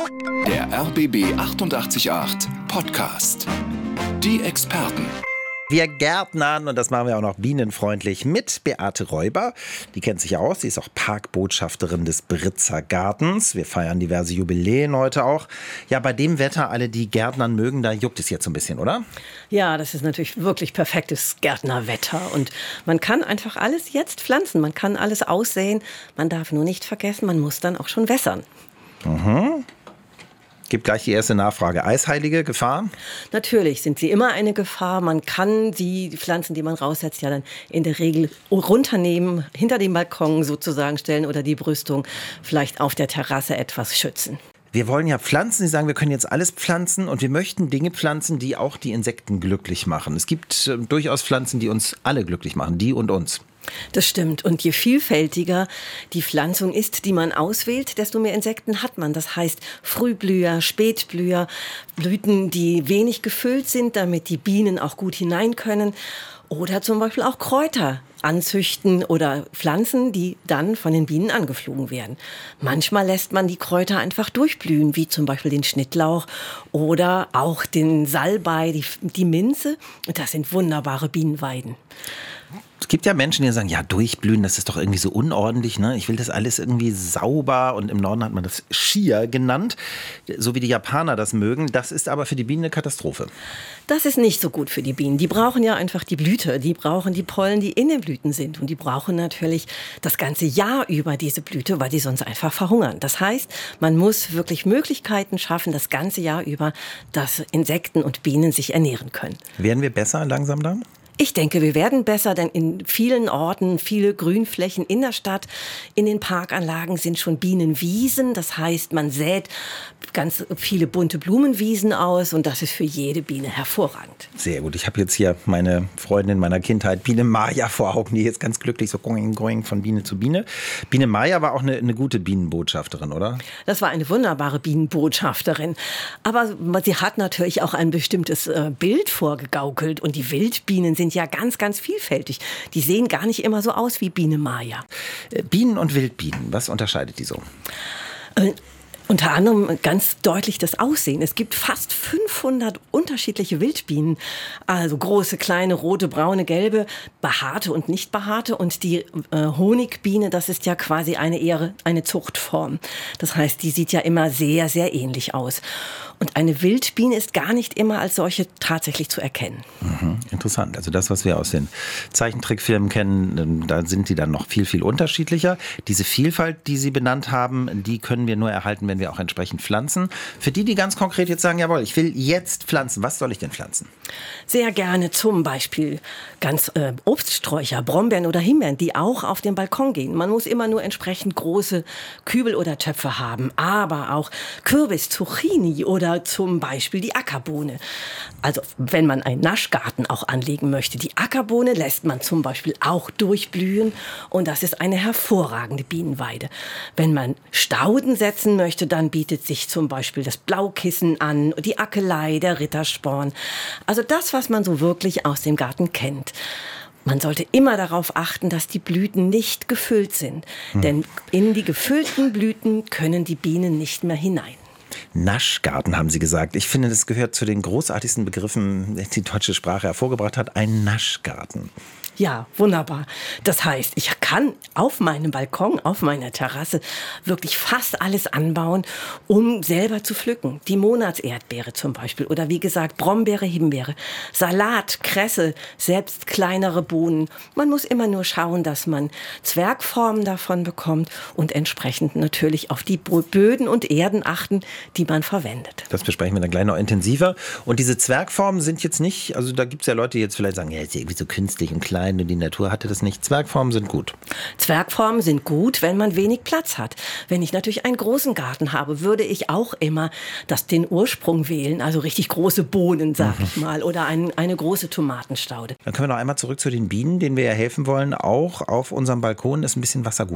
Der RBB 888 Podcast. Die Experten. Wir gärtnern, und das machen wir auch noch bienenfreundlich, mit Beate Räuber. Die kennt sich aus, sie ist auch Parkbotschafterin des Britzer Gartens. Wir feiern diverse Jubiläen heute auch. Ja, bei dem Wetter, alle, die Gärtnern mögen, da juckt es jetzt so ein bisschen, oder? Ja, das ist natürlich wirklich perfektes Gärtnerwetter. Und man kann einfach alles jetzt pflanzen, man kann alles aussäen. Man darf nur nicht vergessen, man muss dann auch schon wässern. Gibt gleich die erste Nachfrage. Eisheilige Gefahr? Natürlich sind sie immer eine Gefahr. Man kann die Pflanzen, die man raussetzt, ja dann in der Regel runternehmen, hinter dem Balkon sozusagen stellen oder die Brüstung vielleicht auf der Terrasse etwas schützen. Wir wollen ja pflanzen. Sie sagen, wir können jetzt alles pflanzen und wir möchten Dinge pflanzen, die auch die Insekten glücklich machen. Es gibt durchaus Pflanzen, die uns alle glücklich machen, die und uns. Das stimmt. Und je vielfältiger die Pflanzung ist, die man auswählt, desto mehr Insekten hat man. Das heißt Frühblüher, Spätblüher, Blüten, die wenig gefüllt sind, damit die Bienen auch gut hinein können. Oder zum Beispiel auch Kräuter anzüchten oder Pflanzen, die dann von den Bienen angeflogen werden. Manchmal lässt man die Kräuter einfach durchblühen, wie zum Beispiel den Schnittlauch oder auch den Salbei, die Minze. Und das sind wunderbare Bienenweiden. Es gibt ja Menschen, die sagen, ja, durchblühen, das ist doch irgendwie so unordentlich, ne? Ich will das alles irgendwie sauber, und im Norden hat man das Shia genannt, so wie die Japaner das mögen. Das ist aber für die Bienen eine Katastrophe. Das ist nicht so gut für die Bienen. Die brauchen ja einfach die Blüte, die brauchen die Pollen, die in den Blüten sind. Und die brauchen natürlich das ganze Jahr über diese Blüte, weil die sonst einfach verhungern. Das heißt, man muss wirklich Möglichkeiten schaffen, das ganze Jahr über, dass Insekten und Bienen sich ernähren können. Werden wir besser langsam da? Ich denke, wir werden besser, denn in vielen Orten, viele Grünflächen in der Stadt, in den Parkanlagen sind schon Bienenwiesen. Das heißt, man sät ganz viele bunte Blumenwiesen aus und das ist für jede Biene hervorragend. Sehr gut. Ich habe jetzt hier meine Freundin meiner Kindheit, Biene Maya, vor Augen, die jetzt ganz glücklich so going von Biene zu Biene. Biene Maya war auch eine gute Bienenbotschafterin, oder? Das war eine wunderbare Bienenbotschafterin. Aber sie hat natürlich auch ein bestimmtes Bild vorgegaukelt und die Wildbienen sind ja ganz, ganz vielfältig. Die sehen gar nicht immer so aus wie Biene Maya. Bienen und Wildbienen, was unterscheidet die so? Unter anderem ganz deutlich das Aussehen. Es gibt fast 500 unterschiedliche Wildbienen. Also große, kleine, rote, braune, gelbe, behaarte und nicht behaarte. Und die Honigbiene, das ist ja quasi eine Zuchtform. Das heißt, die sieht ja immer sehr, sehr ähnlich aus. Und eine Wildbiene ist gar nicht immer als solche tatsächlich zu erkennen. Interessant. Also das, was wir aus den Zeichentrickfilmen kennen, da sind die dann noch viel, viel unterschiedlicher. Diese Vielfalt, die Sie benannt haben, die können wir nur erhalten, wenn wir auch entsprechend pflanzen. Für die ganz konkret jetzt sagen, jawohl, ich will jetzt pflanzen, was soll ich denn pflanzen? Sehr gerne zum Beispiel ganz Obststräucher, Brombeeren oder Himbeeren, die auch auf den Balkon gehen. Man muss immer nur entsprechend große Kübel oder Töpfe haben, aber auch Kürbis, Zucchini oder zum Beispiel die Ackerbohne. Also wenn man einen Naschgarten auch anlegen möchte, die Ackerbohne lässt man zum Beispiel auch durchblühen und das ist eine hervorragende Bienenweide. Wenn man Stauden setzen möchte, dann bietet sich zum Beispiel das Blaukissen an, die Akelei, der Rittersporn. Also das, was man so wirklich aus dem Garten kennt. Man sollte immer darauf achten, dass die Blüten nicht gefüllt sind. Denn in die gefüllten Blüten können die Bienen nicht mehr hinein. Naschgarten, haben Sie gesagt. Ich finde, das gehört zu den großartigsten Begriffen, die die deutsche Sprache hervorgebracht hat. Ein Naschgarten. Ja, wunderbar. Das heißt, ich kann auf meinem Balkon, auf meiner Terrasse wirklich fast alles anbauen, um selber zu pflücken. Die Monatserdbeere zum Beispiel oder wie gesagt Brombeere, Himbeere, Salat, Kresse, selbst kleinere Bohnen. Man muss immer nur schauen, dass man Zwergformen davon bekommt und entsprechend natürlich auf die Böden und Erden achten, die man verwendet. Das besprechen wir dann gleich noch intensiver. Und diese Zwergformen sind jetzt nicht, also da gibt es ja Leute, die jetzt vielleicht sagen, ja, ist irgendwie so künstlich und klein. Die Natur hatte das nicht. Zwergformen sind gut. Zwergformen sind gut, wenn man wenig Platz hat. Wenn ich natürlich einen großen Garten habe, würde ich auch immer den Ursprung wählen, also richtig große Bohnen, sag ich mal, oder eine große Tomatenstaude. Dann können wir noch einmal zurück zu den Bienen, denen wir ja helfen wollen. Auch auf unserem Balkon ist ein bisschen Wasser gut.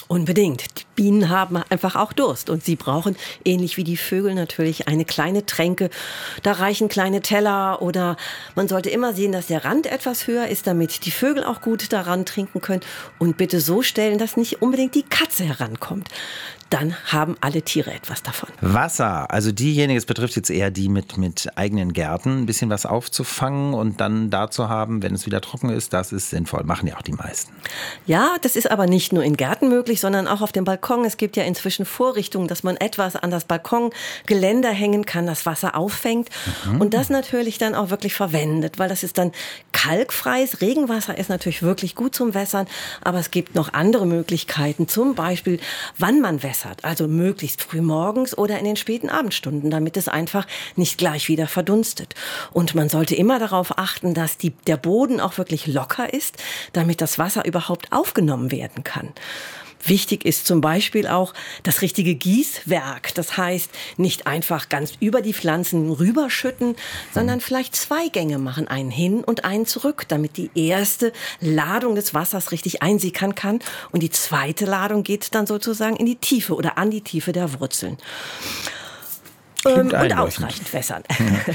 Unbedingt. Die Bienen haben einfach auch Durst und sie brauchen, ähnlich wie die Vögel natürlich, eine kleine Tränke. Da reichen kleine Teller oder man sollte immer sehen, dass der Rand etwas höher ist, damit die Vögel auch gut daran trinken können. Und bitte so stellen, dass nicht unbedingt die Katze herankommt. Dann haben alle Tiere etwas davon. Wasser, also diejenigen, es betrifft jetzt eher die mit eigenen Gärten, ein bisschen was aufzufangen und dann da zu haben, wenn es wieder trocken ist, das ist sinnvoll. Machen ja auch die meisten. Ja, das ist aber nicht nur in Gärten möglich, sondern auch auf dem Balkon. Es gibt ja inzwischen Vorrichtungen, dass man etwas an das Balkongeländer hängen kann, das Wasser auffängt und das natürlich dann auch wirklich verwendet, weil das ist dann kalkfreies. Regenwasser ist natürlich wirklich gut zum Wässern, aber es gibt noch andere Möglichkeiten, zum Beispiel, wann man wässert. Also möglichst früh morgens oder in den späten Abendstunden, damit es einfach nicht gleich wieder verdunstet. Und man sollte immer darauf achten, dass der Boden auch wirklich locker ist, damit das Wasser überhaupt aufgenommen werden kann. Wichtig ist zum Beispiel auch das richtige Gießwerk. Das heißt, nicht einfach ganz über die Pflanzen rüberschütten, sondern vielleicht 2 Gänge machen, einen hin und einen zurück, damit die erste Ladung des Wassers richtig einsickern kann und die zweite Ladung geht dann sozusagen in die Tiefe oder an die Tiefe der Wurzeln. Und ausreichend wässern.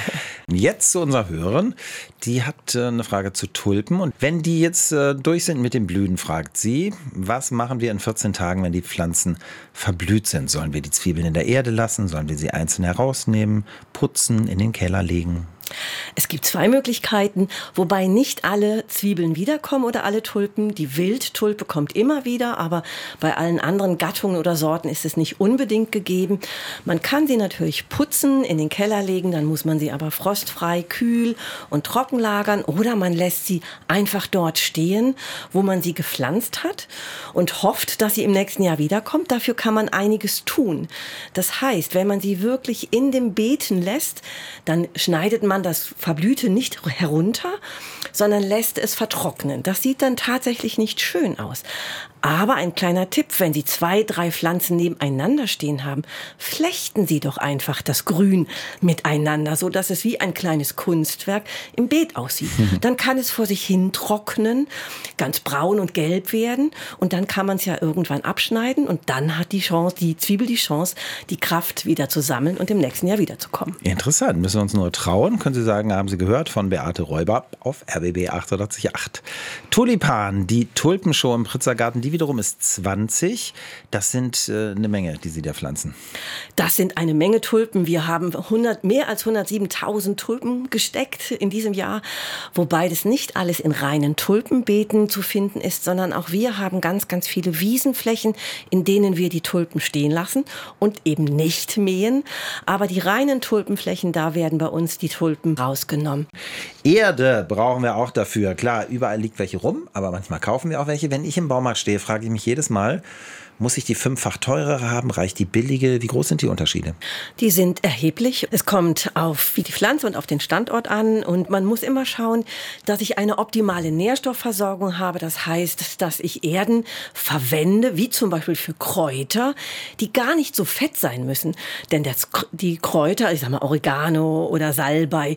Jetzt zu unserer Hörerin. Die hat eine Frage zu Tulpen. Und wenn die jetzt durch sind mit dem Blühen, fragt sie, was machen wir in 14 Tagen, wenn die Pflanzen verblüht sind? Sollen wir die Zwiebeln in der Erde lassen? Sollen wir sie einzeln herausnehmen, putzen, in den Keller legen? Es gibt 2 Möglichkeiten, wobei nicht alle Zwiebeln wiederkommen oder alle Tulpen. Die Wildtulpe kommt immer wieder, aber bei allen anderen Gattungen oder Sorten ist es nicht unbedingt gegeben. Man kann sie natürlich putzen, in den Keller legen, dann muss man sie aber frostfrei, kühl und trocken lagern oder man lässt sie einfach dort stehen, wo man sie gepflanzt hat und hofft, dass sie im nächsten Jahr wiederkommt. Dafür kann man einiges tun. Das heißt, wenn man sie wirklich in dem Beeten lässt, dann schneidet man das Verblühte nicht herunter, sondern lässt es vertrocknen. Das sieht dann tatsächlich nicht schön aus. Aber ein kleiner Tipp, wenn Sie 2, 3 Pflanzen nebeneinander stehen haben, flechten Sie doch einfach das Grün miteinander, so dass es wie ein kleines Kunstwerk im Beet aussieht. Dann kann es vor sich hin trocknen, ganz braun und gelb werden und dann kann man es ja irgendwann abschneiden und dann hat die Zwiebel die Chance, die Kraft wieder zu sammeln und im nächsten Jahr wiederzukommen. Interessant, müssen wir uns nur trauen. Können Sie sagen, haben Sie gehört von Beate Räuber auf RBB 88.8. Tulipan, die Tulpenshow im Pritzergarten, die wiederum ist 20. Das sind eine Menge, die Sie da pflanzen. Das sind eine Menge Tulpen. Wir haben mehr als 107.000 Tulpen gesteckt in diesem Jahr, wobei das nicht alles in reinen Tulpenbeeten zu finden ist, sondern auch wir haben ganz, ganz viele Wiesenflächen, in denen wir die Tulpen stehen lassen und eben nicht mähen. Aber die reinen Tulpenflächen, da werden bei uns die Tulpen rausgenommen. Erde brauchen wir auch dafür. Klar, überall liegt welche rum, aber manchmal kaufen wir auch welche. Wenn ich im Baumarkt stehe, frage ich mich jedes Mal, muss ich die 5-fach teurere haben? Reicht die billige? Wie groß sind die Unterschiede? Die sind erheblich. Es kommt auf die Pflanze und auf den Standort an. Und man muss immer schauen, dass ich eine optimale Nährstoffversorgung habe. Das heißt, dass ich Erden verwende, wie zum Beispiel für Kräuter, die gar nicht so fett sein müssen. Denn die Kräuter, ich sag mal Oregano oder Salbei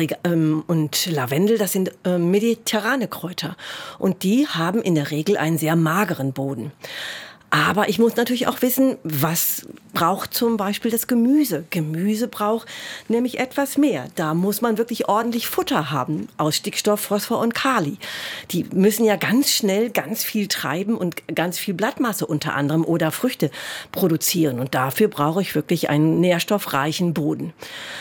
und Lavendel, das sind mediterrane Kräuter. Und die haben in der Regel einen sehr mageren Boden. Aber ich muss natürlich auch wissen, was braucht zum Beispiel das Gemüse. Gemüse braucht nämlich etwas mehr. Da muss man wirklich ordentlich Futter haben aus Stickstoff, Phosphor und Kali. Die müssen ja ganz schnell ganz viel treiben und ganz viel Blattmasse unter anderem oder Früchte produzieren. Und dafür brauche ich wirklich einen nährstoffreichen Boden.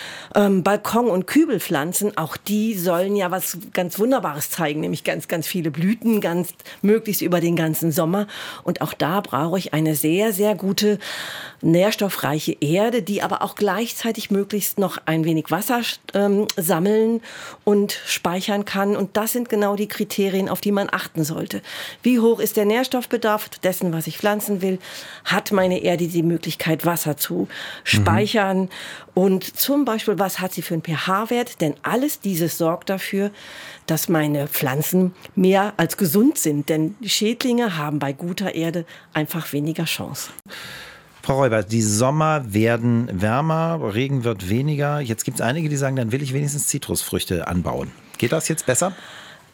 Balkon- und Kübelpflanzen, auch die sollen ja was ganz Wunderbares zeigen, nämlich ganz, ganz viele Blüten, möglichst über den ganzen Sommer. Und auch da brauche ich eine sehr, sehr gute, nährstoffreiche Erde, die aber auch gleichzeitig möglichst noch ein wenig Wasser sammeln und speichern kann. Und das sind genau die Kriterien, auf die man achten sollte. Wie hoch ist der Nährstoffbedarf dessen, was ich pflanzen will? Hat meine Erde die Möglichkeit, Wasser zu speichern? Und zum Beispiel, was hat sie für einen pH-Wert? Denn alles dieses sorgt dafür, dass meine Pflanzen mehr als gesund sind. Denn die Schädlinge haben bei guter Erde einfach weniger Chance. Frau Räuber, die Sommer werden wärmer, Regen wird weniger. Jetzt gibt es einige, die sagen, dann will ich wenigstens Zitrusfrüchte anbauen. Geht das jetzt besser?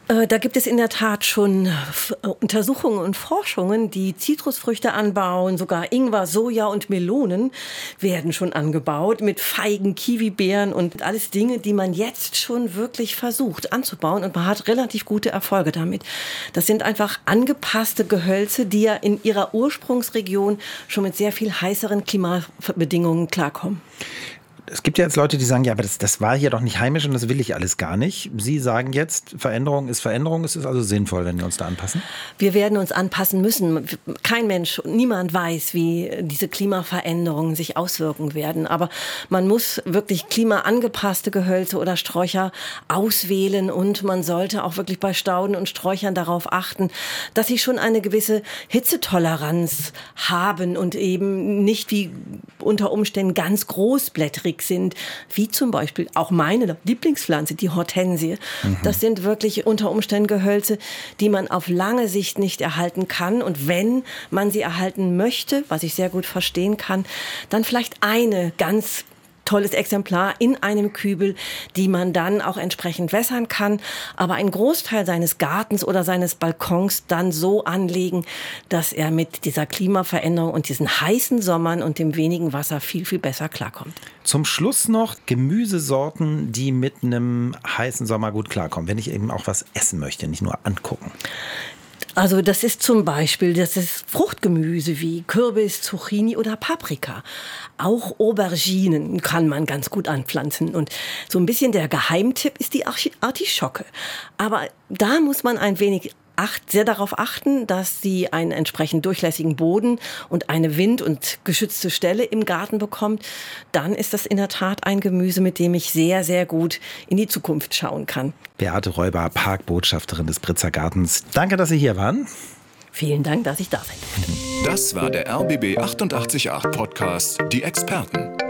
Da gibt es in der Tat schon Untersuchungen und Forschungen, die Zitrusfrüchte anbauen, sogar Ingwer, Soja und Melonen werden schon angebaut mit Feigen, Kiwibeeren und alles Dinge, die man jetzt schon wirklich versucht anzubauen und man hat relativ gute Erfolge damit. Das sind einfach angepasste Gehölze, die ja in ihrer Ursprungsregion schon mit sehr viel heißeren Klimabedingungen klarkommen. Es gibt ja jetzt Leute, die sagen, ja, aber das war hier doch nicht heimisch und das will ich alles gar nicht. Sie sagen jetzt, Veränderung, es ist also sinnvoll, wenn wir uns da anpassen? Wir werden uns anpassen müssen. Kein Mensch, niemand weiß, wie diese Klimaveränderungen sich auswirken werden. Aber man muss wirklich klimaangepasste Gehölze oder Sträucher auswählen und man sollte auch wirklich bei Stauden und Sträuchern darauf achten, dass sie schon eine gewisse Hitzetoleranz haben und eben nicht wie unter Umständen ganz großblättrig sind, wie zum Beispiel auch meine Lieblingspflanze, die Hortensie. Das sind wirklich unter Umständen Gehölze, die man auf lange Sicht nicht erhalten kann. Und wenn man sie erhalten möchte, was ich sehr gut verstehen kann, dann vielleicht eine ganz tolles Exemplar in einem Kübel, die man dann auch entsprechend wässern kann, aber einen Großteil seines Gartens oder seines Balkons dann so anlegen, dass er mit dieser Klimaveränderung und diesen heißen Sommern und dem wenigen Wasser viel, viel besser klarkommt. Zum Schluss noch Gemüsesorten, die mit einem heißen Sommer gut klarkommen, wenn ich eben auch was essen möchte, nicht nur angucken. Also das ist zum Beispiel, das ist Fruchtgemüse wie Kürbis, Zucchini oder Paprika. Auch Auberginen kann man ganz gut anpflanzen. Und so ein bisschen der Geheimtipp ist die Artischocke. Aber da muss man ein wenig sehr darauf achten, dass sie einen entsprechend durchlässigen Boden und eine wind- und geschützte Stelle im Garten bekommt. Dann ist das in der Tat ein Gemüse, mit dem ich sehr, sehr gut in die Zukunft schauen kann. Beate Räuber, Parkbotschafterin des Britzer Gartens. Danke, dass Sie hier waren. Vielen Dank, dass ich da sein durfte. Das war der RBB 888 Podcast, die Experten.